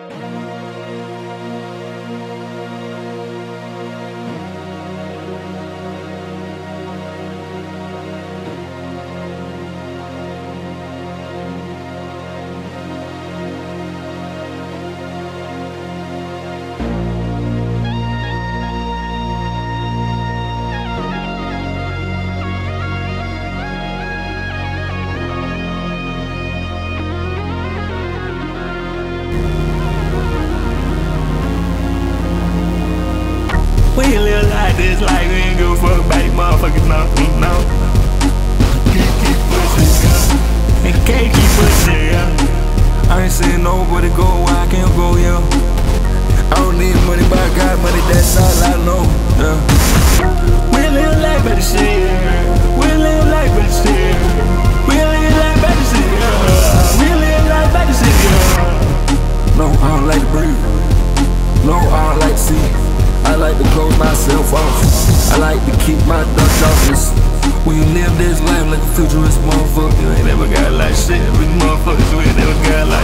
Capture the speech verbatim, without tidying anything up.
We live like this, like we ain't give a fuck about these motherfuckers, no, no. Can't keep pushing, yeah. And can't keep pushing, yeah. I ain't seen nobody go where I can't go, yeah. I don't need money, but I got money, that's all I know, yeah. We live like better shit, we live like better shit. We live like better shit, yeah. We live like better shit, yeah. No, I don't like to breathe. No, I don't like to see. I like to close myself off. I like to keep my Dutch office. When you live this life like a futurist motherfucker, you ain't never got like shit. We motherfuckers, we ain't never got like